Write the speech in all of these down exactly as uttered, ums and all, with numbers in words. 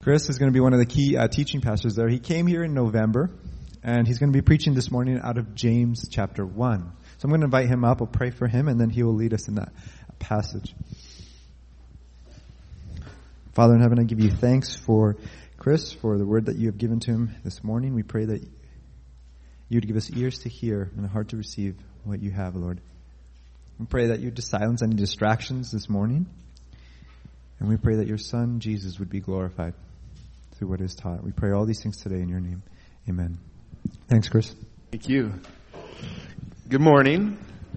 Chris is going to be one of the key uh, teaching pastors there. He came here in November, and he's going to be preaching this morning out of James chapter one. So I'm going to invite him up. I'll pray for him, and then he will lead us in that passage. Father in heaven, I give you thanks for Chris, for the word that you have given to him this morning. We pray that you would give us ears to hear and a heart to receive what you have, Lord. We pray that you would just silence any distractions this morning. And we pray that your Son, Jesus, would be glorified through what is taught. We pray all these things today in your name. Amen. Thanks, Chris. Thank you. Good morning.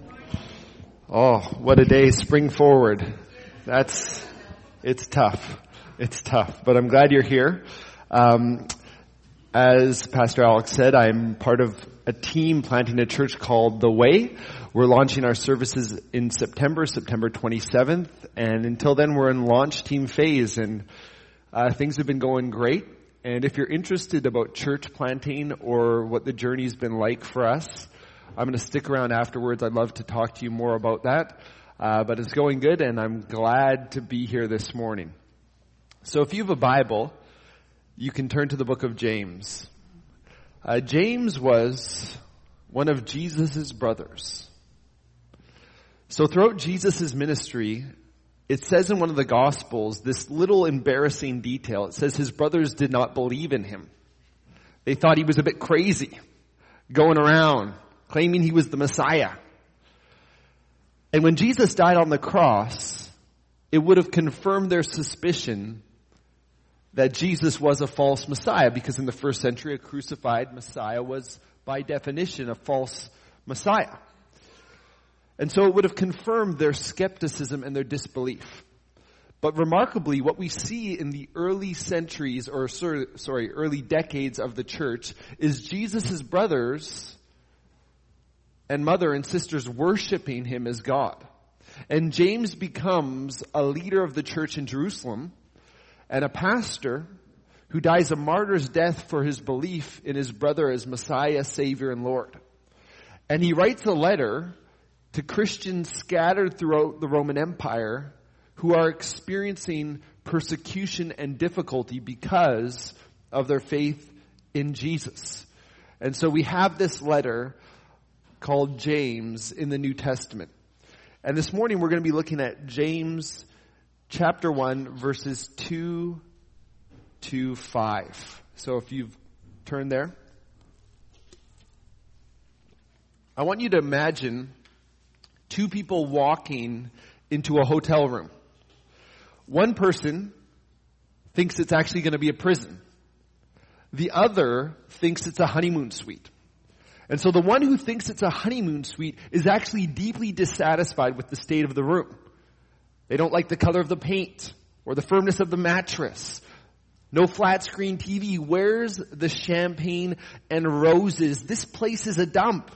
Oh, what a day. Spring forward. That's, it's tough. It's tough. But I'm glad you're here. Um, as Pastor Alex said, I'm part of a team planting a church called The Way. We're launching our services in September, September twenty-seventh. And until then, we're in launch team phase. And uh, things have been going great. And if you're interested about church planting or what the journey's been like for us, I'm going to stick around afterwards. I'd love to talk to you more about that. Uh, but it's going good, and I'm glad to be here this morning. So if you have a Bible, you can turn to the book of James. Uh, James was one of Jesus' brothers. So throughout Jesus' ministry, it says in one of the Gospels, this little embarrassing detail. It says his brothers did not believe in him. They thought he was a bit crazy, going around, claiming he was the Messiah. And when Jesus died on the cross, it would have confirmed their suspicion that Jesus was a false Messiah, because in the first century, a crucified Messiah was, by definition, a false Messiah. And so it would have confirmed their skepticism and their disbelief. But remarkably, what we see in the early centuries, or sorry, early decades of the church, is Jesus' brothers and mother and sisters worshiping him as God. And James becomes a leader of the church in Jerusalem and a pastor who dies a martyr's death for his belief in his brother as Messiah, Savior, and Lord. And he writes a letter to Christians scattered throughout the Roman Empire who are experiencing persecution and difficulty because of their faith in Jesus. And so we have this letter called James in the New Testament. And this morning we're going to be looking at James chapter one, verses two to five. So if you've turned there, I want you to imagine two people walking into a hotel room. One person thinks it's actually going to be a prison. The other thinks it's a honeymoon suite. And so the one who thinks it's a honeymoon suite is actually deeply dissatisfied with the state of the room. They don't like the color of the paint or the firmness of the mattress. No flat screen T V. Where's the champagne and roses? This place is a dump.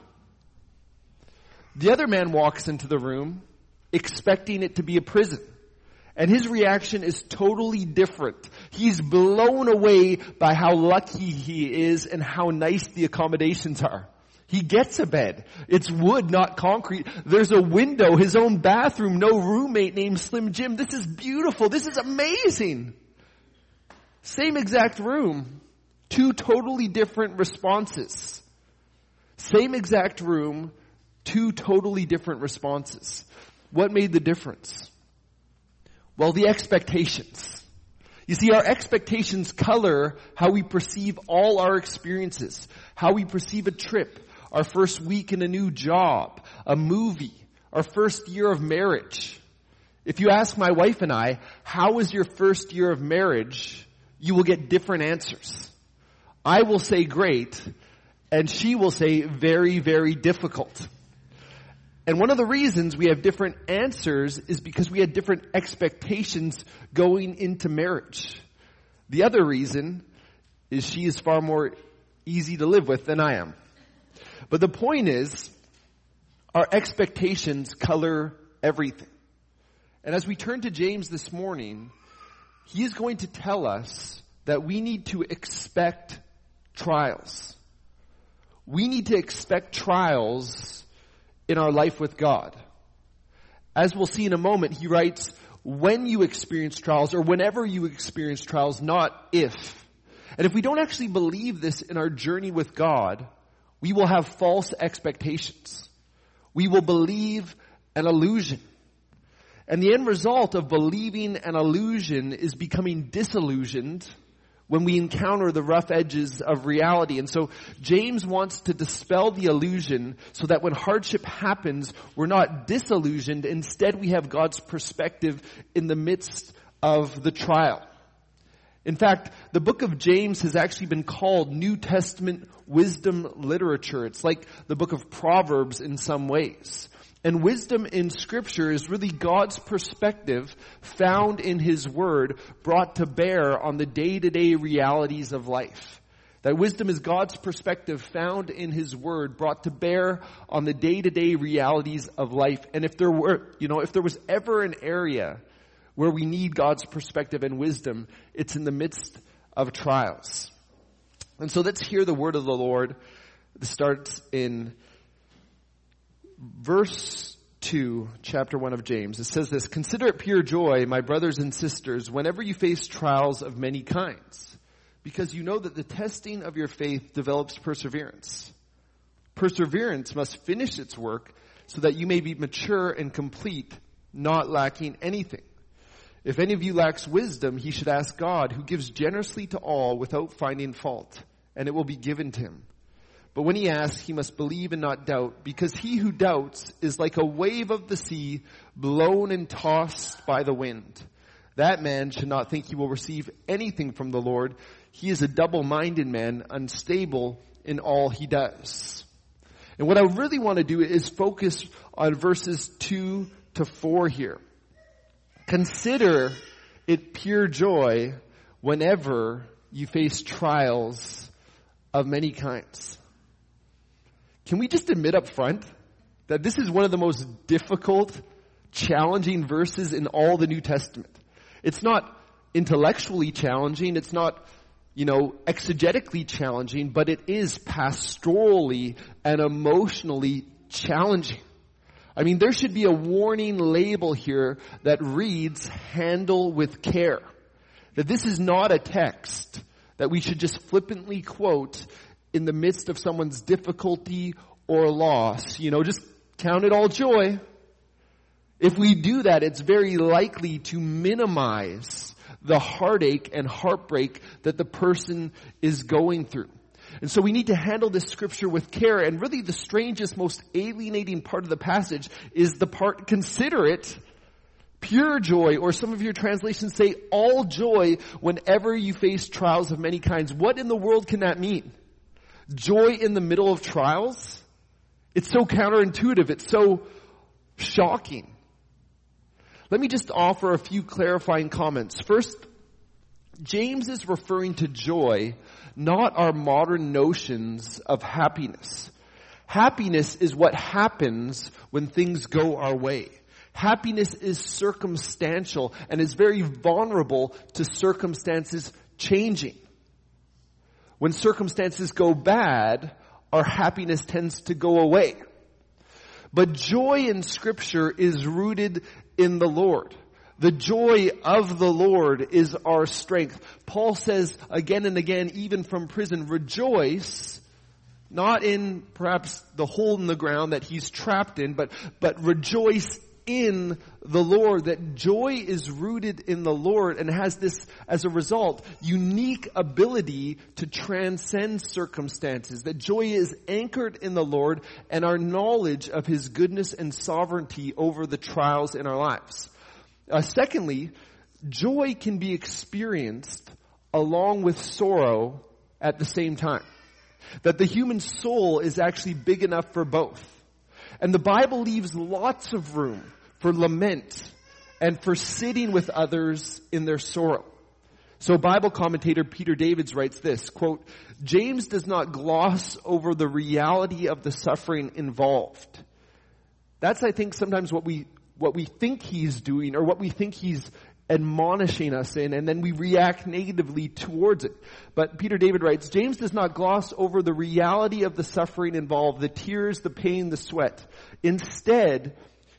The other man walks into the room expecting it to be a prison. And his reaction is totally different. He's blown away by how lucky he is and how nice the accommodations are. He gets a bed. It's wood, not concrete. There's a window, his own bathroom, no roommate named Slim Jim. This is beautiful. This is amazing. Same exact room. Two totally different responses. Same exact room. Two totally different responses. What made the difference? Well, the expectations. You see, our expectations color how we perceive all our experiences, how we perceive a trip, our first week in a new job, a movie, our first year of marriage. If you ask my wife and I, how was your first year of marriage, you will get different answers. I will say great, and she will say very, very difficult. And one of the reasons we have different answers is because we had different expectations going into marriage. The other reason is she is far more easy to live with than I am. But the point is, our expectations color everything. And as we turn to James this morning, he is going to tell us that we need to expect trials. We need to expect trials in our life with God. As we'll see in a moment, he writes, when you experience trials or whenever you experience trials, not if. And if we don't actually believe this in our journey with God, we will have false expectations. We will believe an illusion. And the end result of believing an illusion is becoming disillusioned when we encounter the rough edges of reality. And so James wants to dispel the illusion so that when hardship happens, we're not disillusioned. Instead, we have God's perspective in the midst of the trial. In fact, the book of James has actually been called New Testament wisdom literature. It's like the book of Proverbs in some ways. And wisdom in Scripture is really God's perspective found in His Word, brought to bear on the day-to-day realities of life. That wisdom is God's perspective found in His Word, brought to bear on the day-to-day realities of life. And if there were, you know, if there was ever an area where we need God's perspective and wisdom, it's in the midst of trials. And so let's hear the word of the Lord. This starts in verse two, chapter one of James. It says this: "Consider it pure joy, my brothers and sisters, whenever you face trials of many kinds, because you know that the testing of your faith develops perseverance. Perseverance must finish its work so that you may be mature and complete, not lacking anything. If any of you lacks wisdom, he should ask God, who gives generously to all without finding fault, and it will be given to him. But when he asks, he must believe and not doubt, because he who doubts is like a wave of the sea, blown and tossed by the wind. That man should not think he will receive anything from the Lord. He is a double-minded man, unstable in all he does." And what I really want to do is focus on verses two to four here. Consider it pure joy whenever you face trials of many kinds. Can we just admit up front that this is one of the most difficult, challenging verses in all the New Testament? It's not intellectually challenging. It's not, you know, exegetically challenging, but it is pastorally and emotionally challenging. I mean, there should be a warning label here that reads, "Handle with care." That this is not a text that we should just flippantly quote in the midst of someone's difficulty or loss. You know, just count it all joy. If we do that, it's very likely to minimize the heartache and heartbreak that the person is going through. And so we need to handle this scripture with care. And really the strangest, most alienating part of the passage is the part, consider it pure joy, or some of your translations say all joy whenever you face trials of many kinds. What in the world can that mean? Joy in the middle of trials? It's so counterintuitive. It's so shocking. Let me just offer a few clarifying comments. First, James is referring to joy, not our modern notions of happiness. Happiness is what happens when things go our way. Happiness is circumstantial and is very vulnerable to circumstances changing. When circumstances go bad, our happiness tends to go away. But joy in Scripture is rooted in the Lord. The joy of the Lord is our strength. Paul says again and again, even from prison, rejoice, not in perhaps the hole in the ground that he's trapped in, but, but rejoice in the Lord. That joy is rooted in the Lord and has this, as a result, unique ability to transcend circumstances. That joy is anchored in the Lord and our knowledge of His goodness and sovereignty over the trials in our lives. Uh, secondly, joy can be experienced along with sorrow at the same time. That the human soul is actually big enough for both. And the Bible leaves lots of room for lament and for sitting with others in their sorrow. So Bible commentator Peter Davids writes this, quote, "James does not gloss over the reality of the suffering involved." That's, I think, sometimes what we what we think he's doing, or what we think he's admonishing us in, and then we react negatively towards it. But Peter David writes, "James does not gloss over the reality of the suffering involved, the tears, the pain, the sweat. Instead,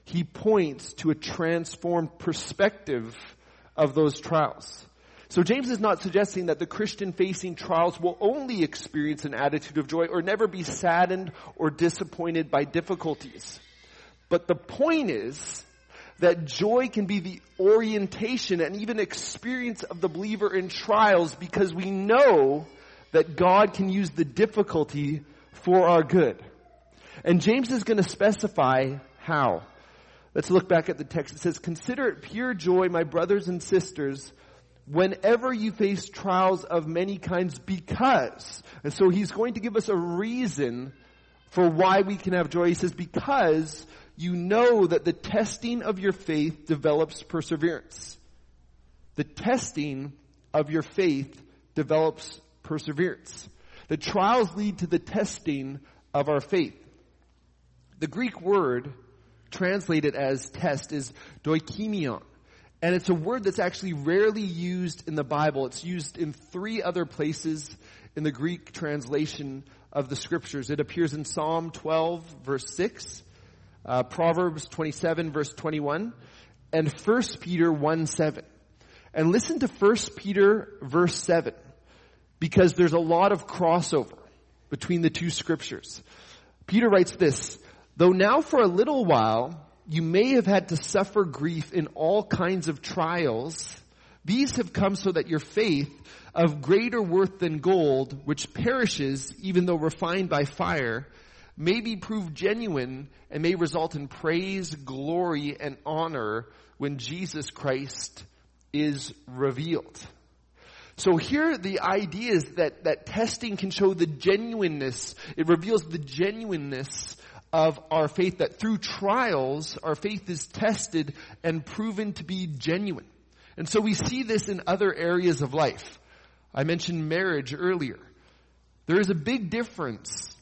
he points to a transformed perspective of those trials. So James is not suggesting that the Christian facing trials will only experience an attitude of joy or never be saddened or disappointed by difficulties. But the point is that joy can be the orientation and even experience of the believer in trials, because we know that God can use the difficulty for our good. And James is going to specify how. Let's look back at the text. It says, "Consider it pure joy, my brothers and sisters, whenever you face trials of many kinds, because," and so he's going to give us a reason for why we can have joy. He says, "because you know that the testing of your faith develops perseverance." The testing of your faith develops perseverance. The trials lead to the testing of our faith. The Greek word translated as test is doikimion. And it's a word that's actually rarely used in the Bible. It's used in three other places in the Greek translation of the scriptures. It appears in Psalm twelve, verse six, uh, Proverbs twenty-seven, verse twenty-one, and First Peter one, seven. And listen to First Peter, verse seven, because there's a lot of crossover between the two scriptures. Peter writes this, "Though now for a little while you may have had to suffer grief in all kinds of trials, these have come so that your faith, of greater worth than gold, which perishes even though refined by fire, may be proved genuine and may result in praise, glory, and honor when Jesus Christ is revealed." So here the idea is that, that testing can show the genuineness. It reveals the genuineness of our faith, that through trials, our faith is tested and proven to be genuine. And so we see this in other areas of life. I mentioned marriage earlier. There is a big difference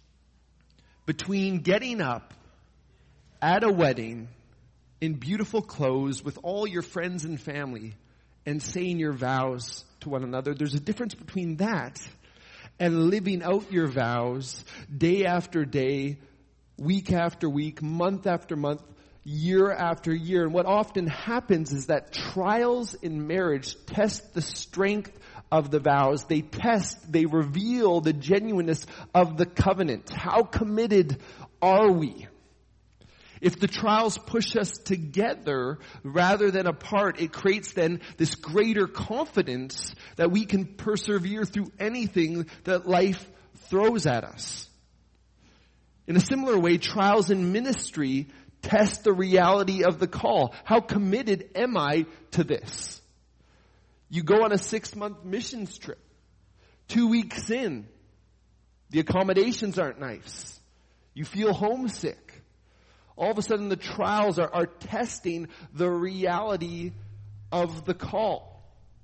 between getting up at a wedding in beautiful clothes with all your friends and family and saying your vows to one another. There's a difference between that and living out your vows day after day, week after week, month after month, year after year. And what often happens is that trials in marriage test the strength of the vows. They test, they reveal the genuineness of the covenant. How committed are we? If the trials push us together rather than apart, it creates then this greater confidence that we can persevere through anything that life throws at us. In a similar way, trials in ministry test the reality of the call. How committed am I to this? You go on a six-month missions trip. Two weeks in, the accommodations aren't nice. You feel homesick. All of a sudden, the trials are, are testing the reality of the call.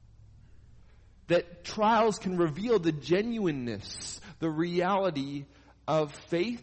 That trials can reveal the genuineness, the reality of faith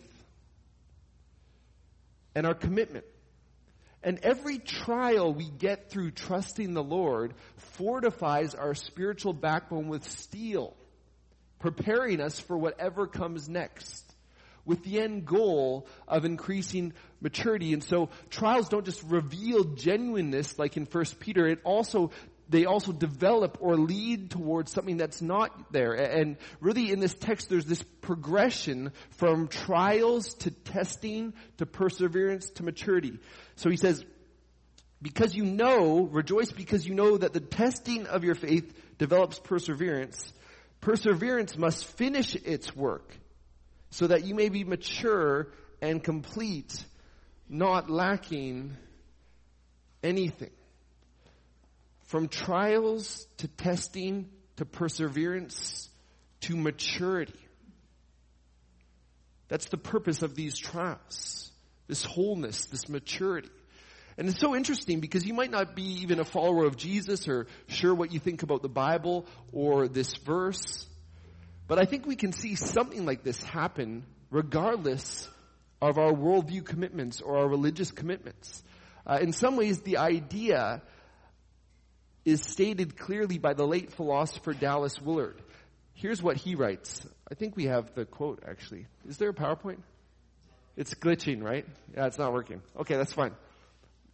and our commitment. And every trial we get through trusting the Lord fortifies our spiritual backbone with steel, preparing us for whatever comes next, with the end goal of increasing maturity. And so trials don't just reveal genuineness like in First Peter, it also they also develop or lead towards something that's not there. And really in this text there's this progression from trials to testing to perseverance to maturity. So he says, because you know, rejoice because you know that the testing of your faith develops perseverance. Perseverance must finish its work so that you may be mature and complete, not lacking anything. From trials to testing to perseverance to maturity. That's the purpose of these trials. This wholeness, this maturity. And it's so interesting because you might not be even a follower of Jesus or sure what you think about the Bible or this verse. But I think we can see something like this happen regardless of our worldview commitments or our religious commitments. Uh, in some ways, the idea is stated clearly by the late philosopher Dallas Willard. Here's what he writes. I think we have the quote, actually. Is there a PowerPoint? It's glitching, right? Yeah, it's not working. Okay, that's fine.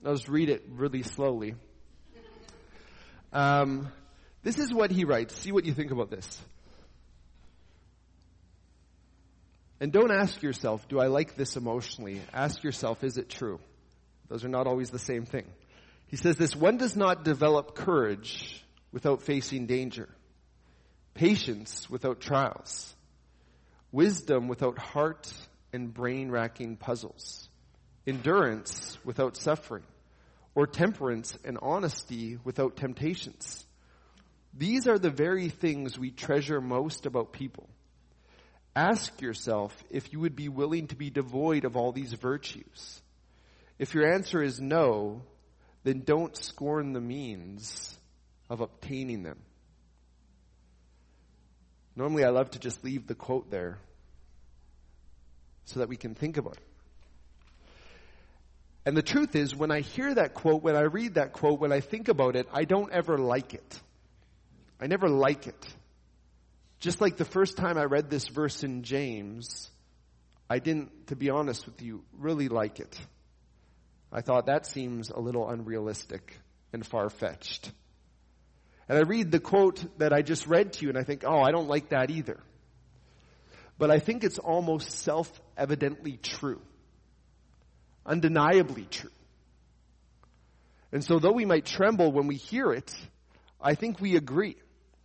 I'll just read it really slowly. Um, this is what he writes. See what you think about this. And don't ask yourself, do I like this emotionally? Ask yourself, is it true? Those are not always the same thing. He says this, one does not develop courage without facing danger, patience without trials, wisdom without heart and brain-racking puzzles, endurance without suffering, or temperance and honesty without temptations. These are the very things we treasure most about people. Ask yourself if you would be willing to be devoid of all these virtues. If your answer is no, then don't scorn the means of obtaining them. Normally I love to just leave the quote there so that we can think about it. And the truth is, when I hear that quote, when I read that quote, when I think about it, I don't ever like it. I never like it. Just like the first time I read this verse in James, I didn't, to be honest with you, really like it. I thought that seems a little unrealistic and far-fetched. And I read the quote that I just read to you and I think, oh, I don't like that either. But I think it's almost self-evidently true. Undeniably true. And so though we might tremble when we hear it, I think we agree.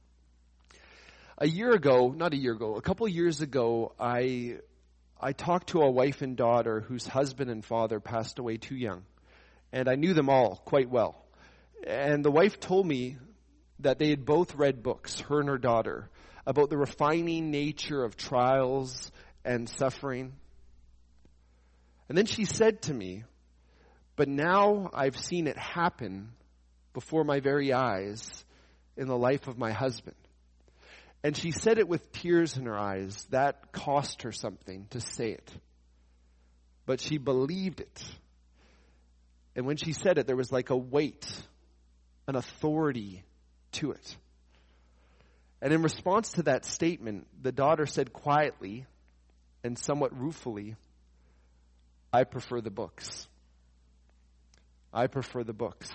A year ago, not a year ago, a couple of years ago, I I talked to a wife and daughter whose husband and father passed away too young. And I knew them all quite well. And the wife told me that they had both read books, her and her daughter, about the refining nature of trials and suffering. And then she said to me, but now I've seen it happen before my very eyes in the life of my husband. And she said it with tears in her eyes. That cost her something to say it. But she believed it. And when she said it, there was like a weight, an authority to it. And in response to that statement, the daughter said quietly and somewhat ruefully, I prefer the books. I prefer the books.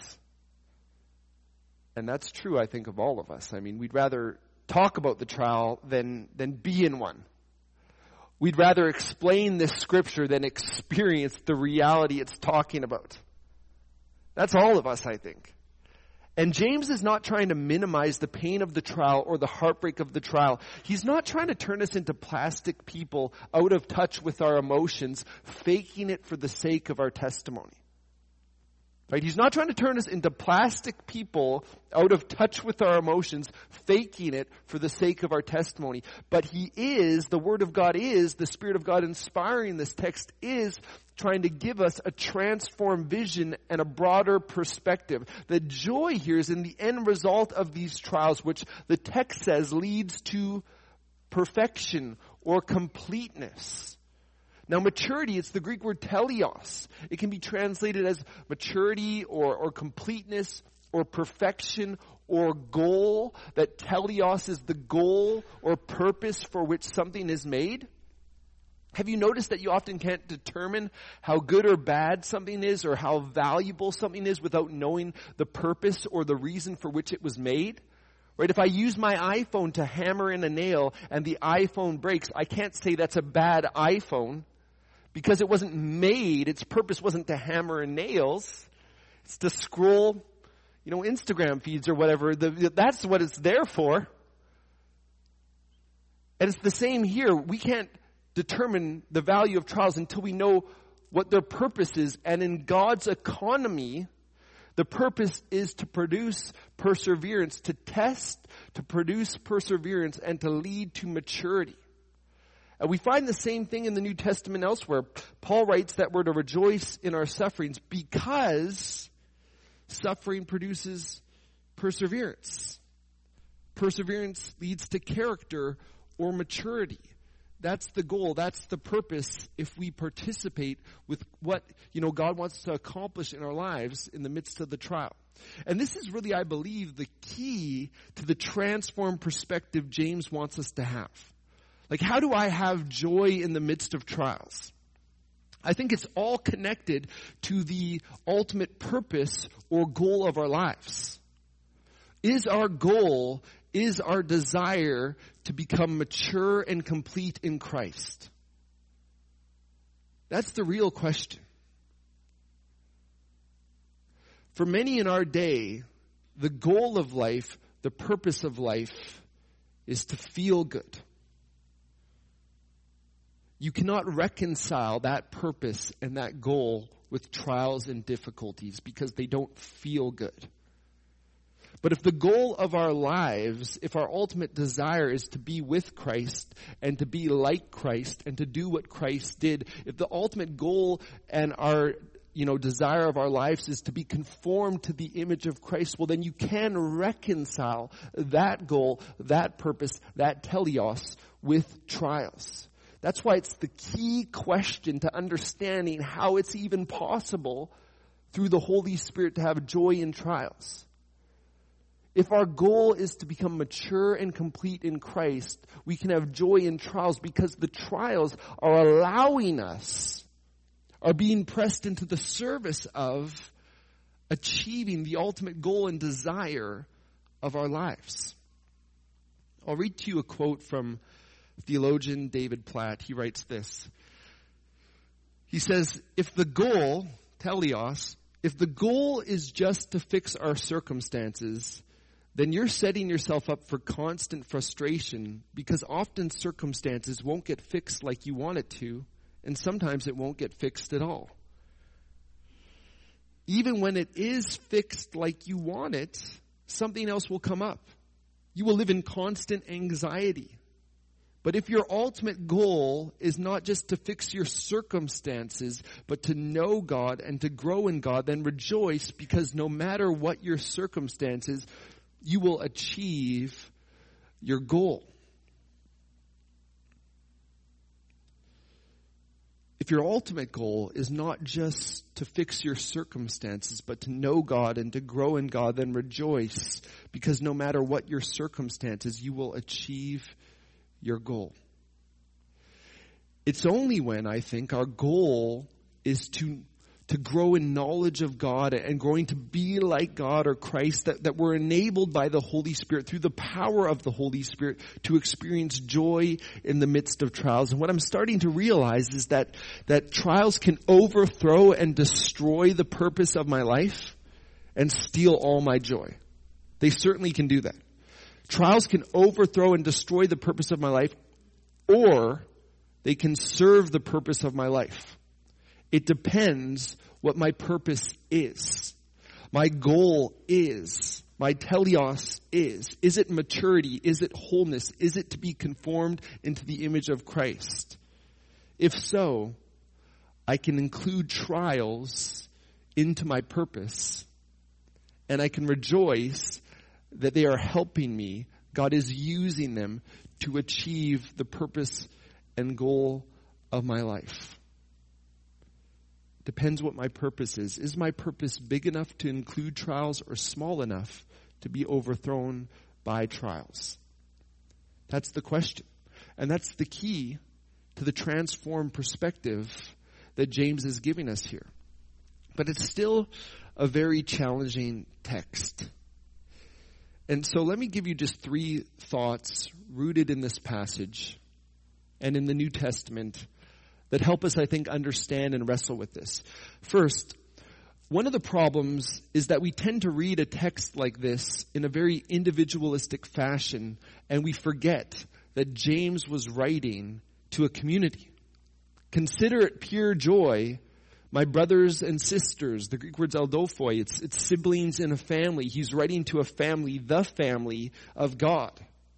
And that's true, I think, of all of us. I mean, we'd rather talk about the trial than, than be in one. We'd rather explain this scripture than experience the reality it's talking about. That's all of us, I think. And James is not trying to minimize the pain of the trial or the heartbreak of the trial. He's not trying to turn us into plastic people out of touch with our emotions, faking it for the sake of our testimony. Right? He's not trying to turn us into plastic people out of touch with our emotions, faking it for the sake of our testimony. But he is, the Word of God is, the Spirit of God inspiring this text is trying to give us a transformed vision and a broader perspective. The joy here is in the end result of these trials, which the text says leads to perfection or completeness. Now maturity, it's the Greek word teleos. It can be translated as maturity or, or completeness or perfection or goal. That teleos is the goal or purpose for which something is made. Have you noticed that you often can't determine how good or bad something is or how valuable something is without knowing the purpose or the reason for which it was made? Right? If I use my iPhone to hammer in a nail and the iPhone breaks, I can't say that's a bad iPhone. Because it wasn't made, its purpose wasn't to hammer in nails. It's to scroll, you know, Instagram feeds or whatever. The, that's what it's there for. And it's the same here. We can't determine the value of trials until we know what their purpose is. And in God's economy, the purpose is to produce perseverance, to test, to produce perseverance, and to lead to maturity. And we find the same thing in the New Testament elsewhere. Paul writes that we're to rejoice in our sufferings because suffering produces perseverance. Perseverance leads to character or maturity. That's the goal. That's the purpose if we participate with what, you know, God wants to accomplish in our lives in the midst of the trial. And this is really, I believe, the key to the transformed perspective James wants us to have. Like, how do I have joy in the midst of trials? I think it's all connected to the ultimate purpose or goal of our lives. Is our goal, is our desire to become mature and complete in Christ? That's the real question. For many in our day, the goal of life, the purpose of life, is to feel good. You cannot reconcile that purpose and that goal with trials and difficulties because they don't feel good. But if the goal of our lives, if our ultimate desire is to be with Christ and to be like Christ and to do what Christ did, if the ultimate goal and our, you know, desire of our lives is to be conformed to the image of Christ, well, then you can reconcile that goal, that purpose, that teleos with trials. That's why it's the key question to understanding how it's even possible through the Holy Spirit to have joy in trials. If our goal is to become mature and complete in Christ, we can have joy in trials because the trials are allowing us, are being pressed into the service of achieving the ultimate goal and desire of our lives. I'll read to you a quote from theologian David Platt. He writes this. He says, if the goal, teleos, if the goal is just to fix our circumstances, then you're setting yourself up for constant frustration because often circumstances won't get fixed like you want it to, and sometimes it won't get fixed at all. Even when it is fixed like you want it, something else will come up. You will live in constant anxiety. But if your ultimate goal is not just to fix your circumstances, but to know God and to grow in God, then rejoice because no matter what your circumstances, you will achieve your goal. If your ultimate goal is not just to fix your circumstances, but to know God and to grow in God, then rejoice because no matter what your circumstances, you will achieve your goal. It's only when, I think, our goal is to to grow in knowledge of God and growing to be like God or Christ that, that we're enabled by the Holy Spirit through the power of the Holy Spirit to experience joy in the midst of trials. And what I'm starting to realize is that that trials can overthrow and destroy the purpose of my life and steal all my joy. They certainly can do that. Trials can overthrow and destroy the purpose of my life, or they can serve the purpose of my life. It depends what my purpose is. My goal is, my teleos is. Is it maturity? Is it wholeness? Is it to be conformed into the image of Christ? If so, I can include trials into my purpose, and I can rejoice that they are helping me. God is using them to achieve the purpose and goal of my life. Depends what my purpose is. Is my purpose big enough to include trials or small enough to be overthrown by trials? That's the question. And that's the key to the transformed perspective that James is giving us here. But it's still a very challenging text. And so let me give you just three thoughts rooted in this passage and in the New Testament that help us, I think, understand and wrestle with this. First, one of the problems is that we tend to read a text like this in a very individualistic fashion, and we forget that James was writing to a community. Consider it pure joy, my brothers and sisters. The Greek word's eldophoi. It's, it's siblings in a family. He's writing to a family, the family of God.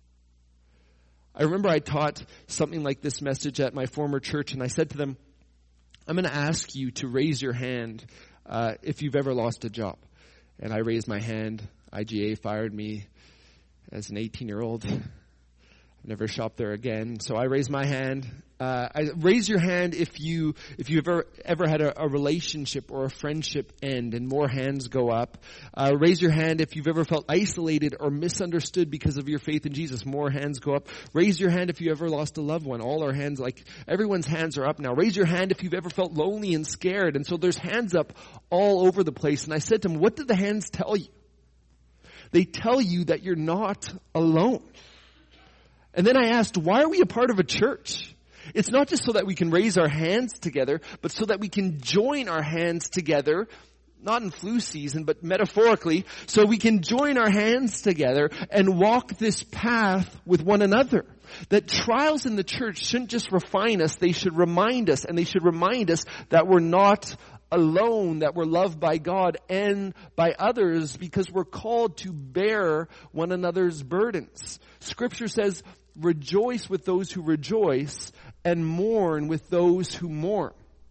I remember I taught something like this message at my former church, and I said to them, I'm going to ask you to raise your hand uh, if you've ever lost a job. And I raised my hand. I G A fired me as an eighteen-year-old. I've never shopped there again. So I raised my hand, Uh, I, raise your hand if you if you've ever ever had a, a relationship or a friendship end, and more hands go up. Uh, raise your hand if you've ever felt isolated or misunderstood because of your faith in Jesus. More hands go up. Raise your hand if you ever lost a loved one. All our hands, like everyone's hands are up now. Raise your hand if you've ever felt lonely and scared. And so there's hands up all over the place. And I said to him, "What did the hands tell you?" They tell you that you're not alone. And then I asked, "Why are we a part of a church?" It's not just so that we can raise our hands together, but so that we can join our hands together, not in flu season, but metaphorically, so we can join our hands together and walk this path with one another. That trials in the church shouldn't just refine us, they should remind us, and they should remind us that we're not alone, that we're loved by God and by others, because we're called to bear one another's burdens. Scripture says, rejoice with those who rejoice and mourn with those who mourn.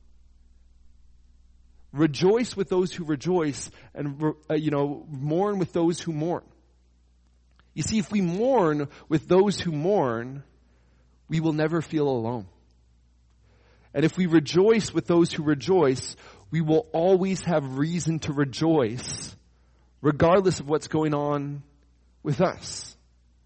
Rejoice with those who rejoice and, uh, you know, mourn with those who mourn. You see, if we mourn with those who mourn, we will never feel alone. And if we rejoice with those who rejoice, we will always have reason to rejoice, regardless of what's going on with us.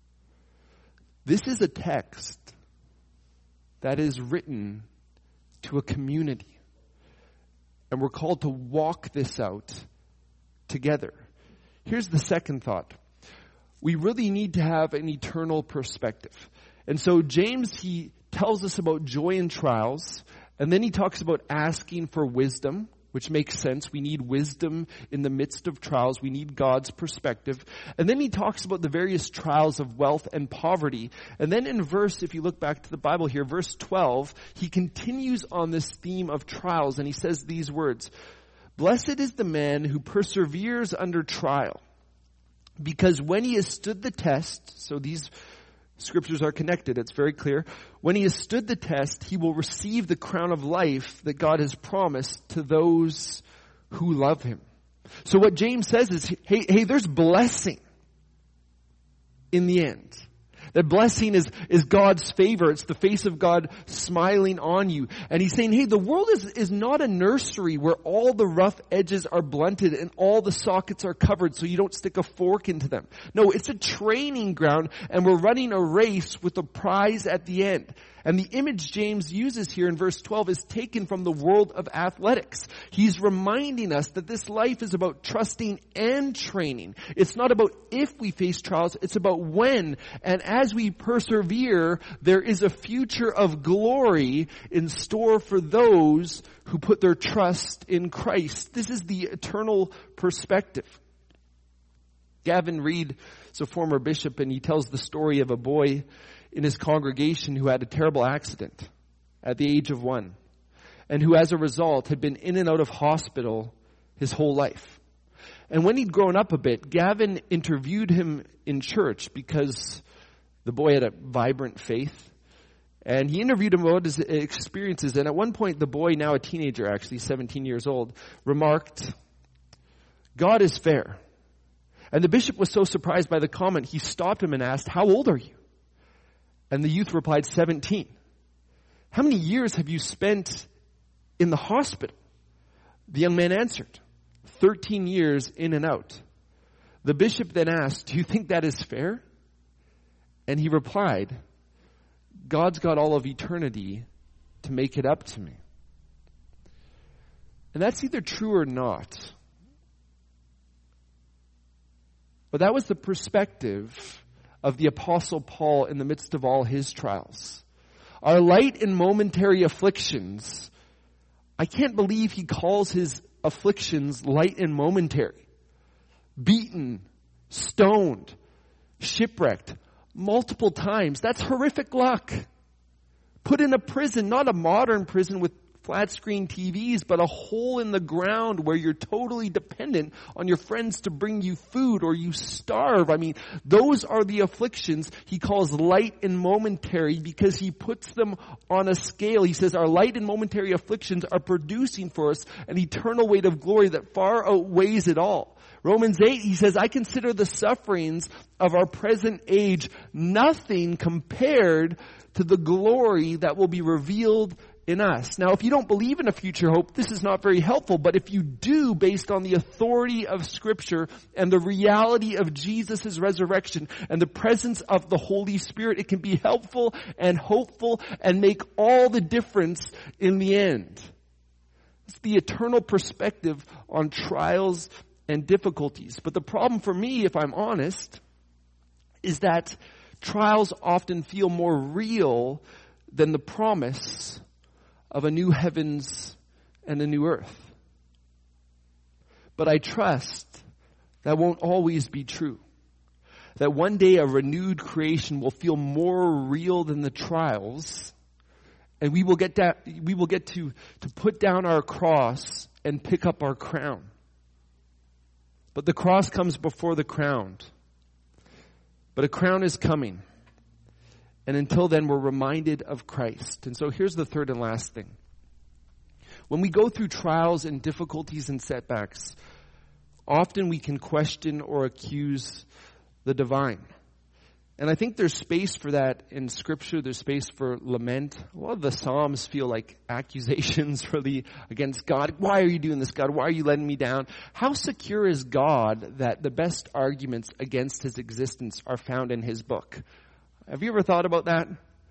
This is a text that is written to a community. And we're called to walk this out together. Here's the second thought. We really need to have an eternal perspective. And so James, he tells us about joy in trials, and then he talks about asking for wisdom, which makes sense. We need wisdom in the midst of trials. We need God's perspective. And then he talks about the various trials of wealth and poverty. And then in verse, if you look back to the Bible here, verse twelve, he continues on this theme of trials, and he says these words, "Blessed is the man who perseveres under trial, because when he has stood the test," so these Scriptures are connected, it's very clear. "When he has stood the test, he will receive the crown of life that God has promised to those who love him." So what James says is, hey, hey, there's blessing in the end. That blessing is, is God's favor. It's the face of God smiling on you. And he's saying, hey, the world is, is not a nursery where all the rough edges are blunted and all the sockets are covered so you don't stick a fork into them. No, it's a training ground, and we're running a race with a prize at the end. And the image James uses here in verse twelve is taken from the world of athletics. He's reminding us that this life is about trusting and training. It's not about if we face trials, it's about when. And as we persevere, there is a future of glory in store for those who put their trust in Christ. This is the eternal perspective. Gavin Reed is a former bishop, and he tells the story of a boy in his congregation who had a terrible accident at the age of one, and who as a result had been in and out of hospital his whole life. And when he'd grown up a bit, Gavin interviewed him in church because the boy had a vibrant faith. And he interviewed him about his experiences. And at one point, the boy, now a teenager actually, seventeen years old, remarked, "God is fair." And the bishop was so surprised by the comment, he stopped him and asked, "How old are you?" And the youth replied, seventeen. "How many years have you spent in the hospital?" The young man answered, thirteen years in and out. The bishop then asked, "Do you think that is fair?" And he replied, "God's got all of eternity to make it up to me." And that's either true or not. But that was the perspective of the Apostle Paul in the midst of all his trials. Our light and momentary afflictions, I can't believe he calls his afflictions light and momentary. Beaten, stoned, shipwrecked, multiple times. That's horrific luck. Put in a prison, not a modern prison with flat screen T Vs, but a hole in the ground where you're totally dependent on your friends to bring you food or you starve. I mean, those are the afflictions he calls light and momentary because he puts them on a scale. He says our light and momentary afflictions are producing for us an eternal weight of glory that far outweighs it all. Romans eight, he says, I consider the sufferings of our present age nothing compared to the glory that will be revealed in us. Now, if you don't believe in a future hope, this is not very helpful. But if you do, based on the authority of Scripture and the reality of Jesus' resurrection and the presence of the Holy Spirit, it can be helpful and hopeful and make all the difference in the end. It's the eternal perspective on trials and difficulties. But the problem for me, if I'm honest, is that trials often feel more real than the promise of a new heavens and a new earth. But I trust that won't always be true. That one day a renewed creation will feel more real than the trials, and we will get that, we will get to, to put down our cross and pick up our crown. But the cross comes before the crown. But a crown is coming. And until then, we're reminded of Christ. And so here's the third and last thing. When we go through trials and difficulties and setbacks, often we can question or accuse the divine. And I think there's space for that in Scripture. There's space for lament. A lot of the Psalms feel like accusations really against God. Why are you doing this, God? Why are you letting me down? How secure is God that the best arguments against his existence are found in his book? Have you ever thought about that?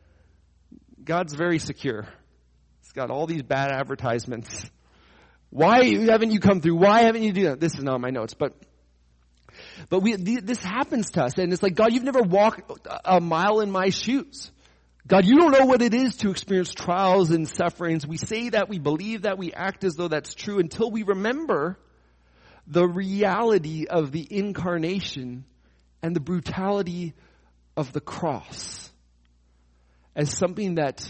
God's very secure. He's got all these bad advertisements. Why haven't you come through? Why haven't you done that? This is not my notes, but But we, this happens to us, and it's like, God, you've never walked a mile in my shoes. God, you don't know what it is to experience trials and sufferings. We say that, we believe that, we act as though that's true until we remember the reality of the incarnation and the brutality of the cross as something that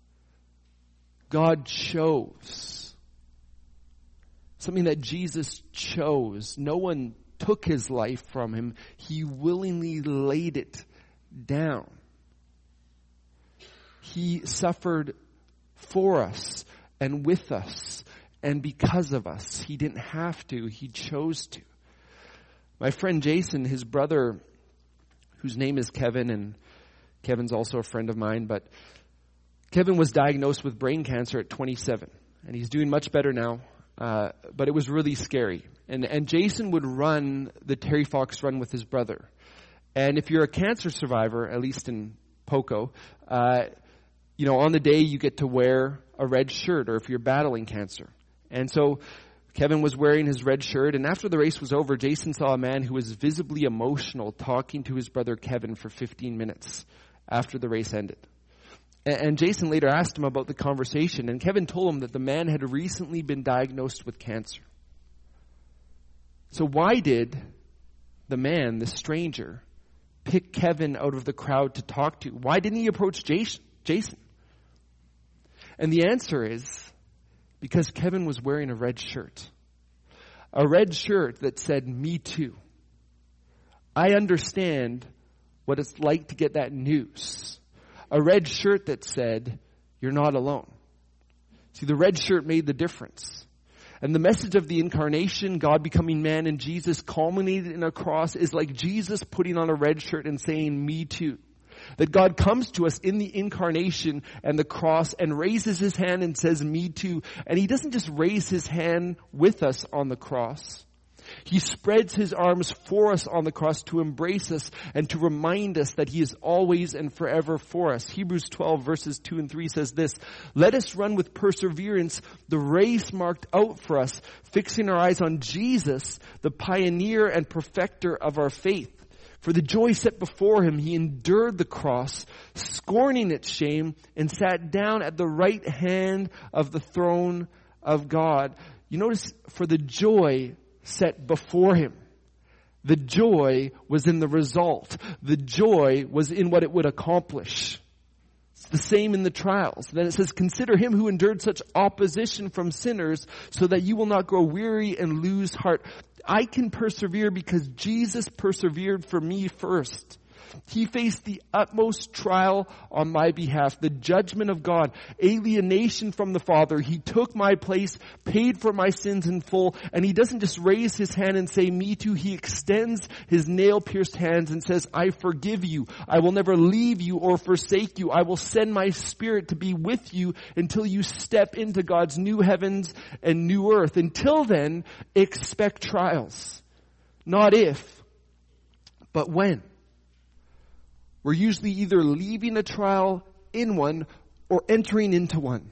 God chose. Something that Jesus chose. No one took his life from him. He willingly laid it down. He suffered for us and with us and because of us. He didn't have to. He chose to. My friend Jason, his brother, whose name is Kevin, and Kevin's also a friend of mine, but Kevin was diagnosed with brain cancer at twenty-seven, and he's doing much better now. Uh, but it was really scary. And and Jason would run the Terry Fox run with his brother. And if you're a cancer survivor, at least in Poco, uh, you know, on the day you get to wear a red shirt, or if you're battling cancer. And so Kevin was wearing his red shirt, and after the race was over, Jason saw a man who was visibly emotional talking to his brother Kevin for fifteen minutes after the race ended. And Jason later asked him about the conversation, and Kevin told him that the man had recently been diagnosed with cancer. So why did the man, the stranger, pick Kevin out of the crowd to talk to? Why didn't he approach Jason? And the answer is because Kevin was wearing a red shirt. A red shirt that said, "Me too. I understand what it's like to get that news." A red shirt that said, "You're not alone." See, the red shirt made the difference. And the message of the incarnation, God becoming man and Jesus culminated in a cross, is like Jesus putting on a red shirt and saying, "Me too." That God comes to us in the incarnation and the cross and raises his hand and says, "Me too." And he doesn't just raise his hand with us on the cross. He spreads his arms for us on the cross to embrace us and to remind us that he is always and forever for us. Hebrews twelve verses two and three says this, "Let us run with perseverance the race marked out for us, fixing our eyes on Jesus, the pioneer and perfecter of our faith. For the joy set before him, he endured the cross, scorning its shame, and sat down at the right hand of the throne of God." You notice, for the joy set before him. The joy was in the result. The joy was in what it would accomplish. It's the same in the trials. Then it says, "Consider him who endured such opposition from sinners, so that you will not grow weary and lose heart." I can persevere because Jesus persevered for me first. He faced the utmost trial on my behalf, the judgment of God, alienation from the Father. He took my place, paid for my sins in full, and he doesn't just raise his hand and say, me too. He extends his nail-pierced hands and says, I forgive you. I will never leave you or forsake you. I will send my Spirit to be with you until you step into God's new heavens and new earth. Until then, expect trials. Not if, but when. We're usually either leaving a trial in one or entering into one.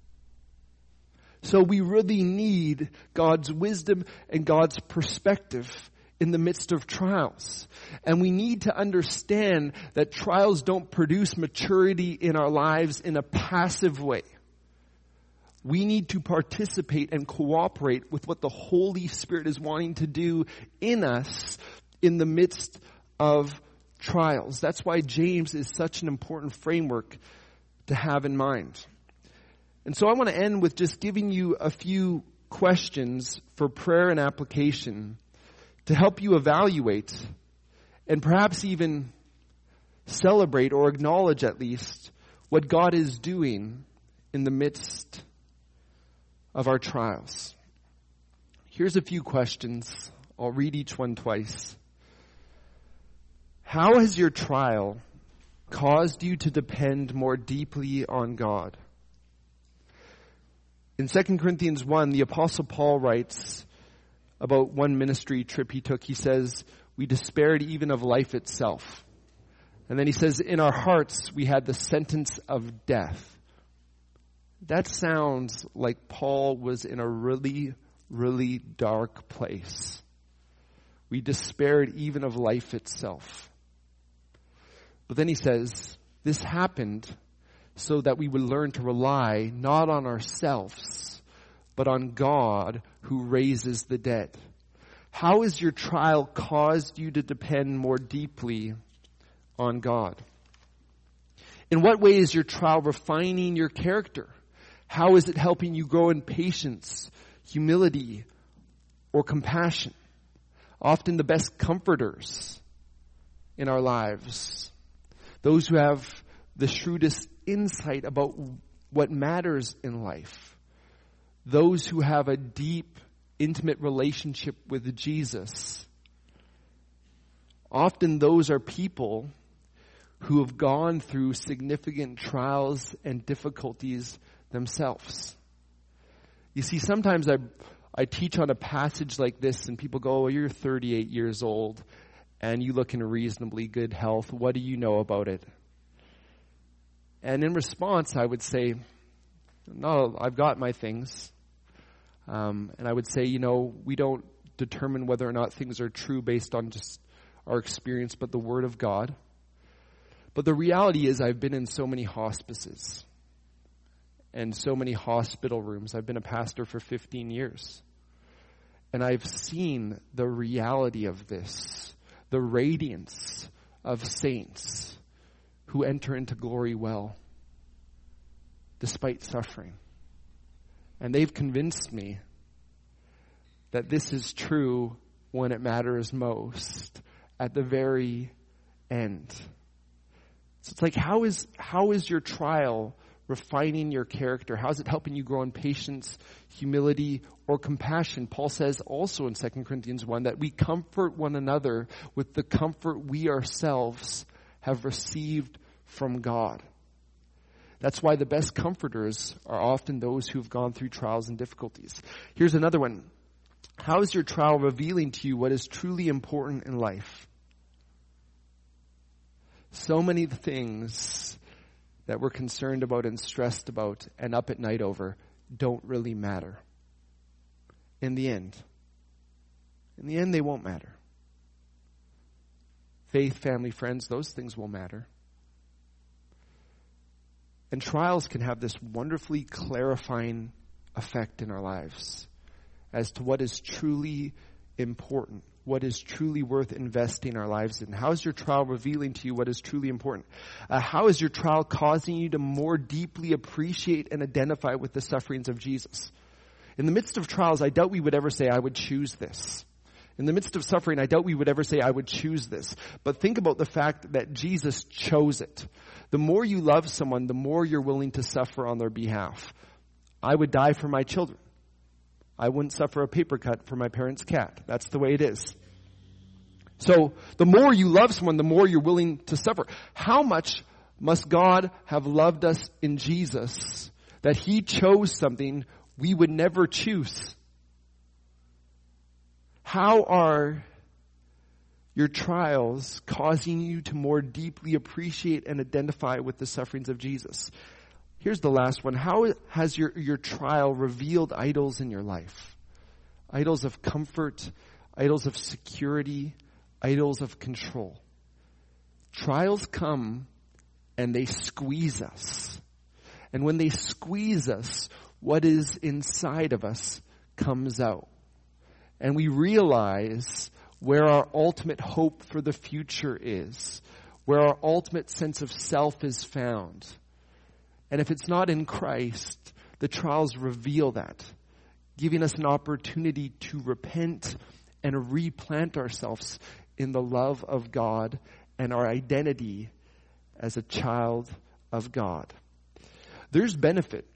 So we really need God's wisdom and God's perspective in the midst of trials. And we need to understand that trials don't produce maturity in our lives in a passive way. We need to participate and cooperate with what the Holy Spirit is wanting to do in us in the midst of trials. That's why James is such an important framework to have in mind. And so I want to end with just giving you a few questions for prayer and application to help you evaluate and perhaps even celebrate or acknowledge at least what God is doing in the midst of our trials. Here's a few questions. I'll read each one twice. How has your trial caused you to depend more deeply on God? In Second Corinthians one, the Apostle Paul writes about one ministry trip he took. He says, we despaired even of life itself. And then he says, in our hearts we had the sentence of death. That sounds like Paul was in a really, really dark place. We despaired even of life itself. But then he says, this happened so that we would learn to rely not on ourselves, but on God who raises the dead. How has your trial caused you to depend more deeply on God? In what way is your trial refining your character? How is it helping you grow in patience, humility, or compassion? Often the best comforters in our lives, those who have the shrewdest insight about what matters in life, those who have a deep, intimate relationship with Jesus, often those are people who have gone through significant trials and difficulties themselves. You see, sometimes I I teach on a passage like this and people go, oh, you're thirty-eight years old and you look in reasonably good health. What do you know about it? And in response, I would say, no, I've got my things. Um, and I would say, you know, we don't determine whether or not things are true based on just our experience, but the Word of God. But the reality is I've been in so many hospices and so many hospital rooms. I've been a pastor for fifteen years. And I've seen the reality of this, the radiance of saints who enter into glory well, despite suffering. And they've convinced me that this is true when it matters most, at the very end. So it's like, how is how is your trial refining your character? How is it helping you grow in patience, humility, or compassion? Paul says also in Second Corinthians one that we comfort one another with the comfort we ourselves have received from God. That's why the best comforters are often those who've gone through trials and difficulties. Here's another one. How is your trial revealing to you what is truly important in life? So many things that we're concerned about and stressed about and up at night over don't really matter. In the end. In the end, they won't matter. Faith, family, friends, those things will matter. And trials can have this wonderfully clarifying effect in our lives as to what is truly important, what is truly worth investing our lives in. How is your trial revealing to you what is truly important? Uh, how is your trial causing you to more deeply appreciate and identify with the sufferings of Jesus? In the midst of trials, I doubt we would ever say, I would choose this. In the midst of suffering, I doubt we would ever say, I would choose this. But think about the fact that Jesus chose it. The more you love someone, the more you're willing to suffer on their behalf. I would die for my children. I wouldn't suffer a paper cut for my parents' cat. That's the way it is. So the more you love someone, the more you're willing to suffer. How much must God have loved us in Jesus that he chose something we would never choose? How are your trials causing you to more deeply appreciate and identify with the sufferings of Jesus? Here's the last one. How has your, your trial revealed idols in your life? Idols of comfort, idols of security, idols of control. Trials come and they squeeze us. And when they squeeze us, what is inside of us comes out. And we realize where our ultimate hope for the future is, where our ultimate sense of self is found. And if it's not in Christ, the trials reveal that, giving us an opportunity to repent and replant ourselves in the love of God and our identity as a child of God. There's benefit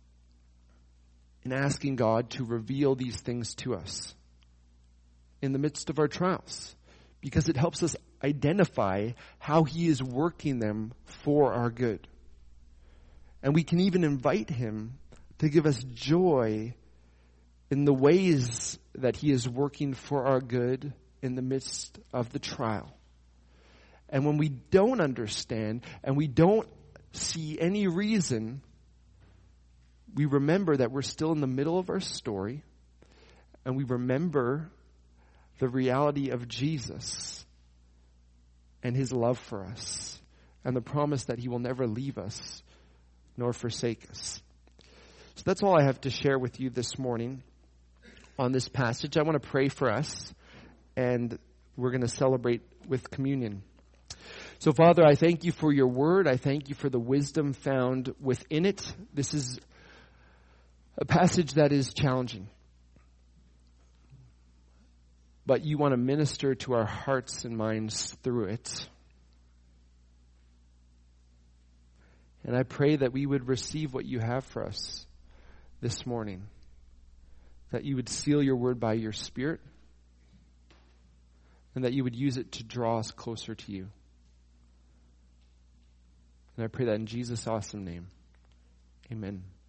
in asking God to reveal these things to us in the midst of our trials, because it helps us identify how he is working them for our good. And we can even invite him to give us joy in the ways that he is working for our good in the midst of the trial. And when we don't understand and we don't see any reason, we remember that we're still in the middle of our story, and we remember the reality of Jesus and his love for us and the promise that he will never leave us nor forsake us. So that's all I have to share with you this morning on this passage. I want to pray for us, and we're going to celebrate with communion. So, Father, I thank you for your word. I thank you for the wisdom found within it. This is a passage that is challenging, but you want to minister to our hearts and minds through it. And I pray that we would receive what you have for us this morning, that you would seal your word by your Spirit, and that you would use it to draw us closer to you. And I pray that in Jesus' awesome name. Amen.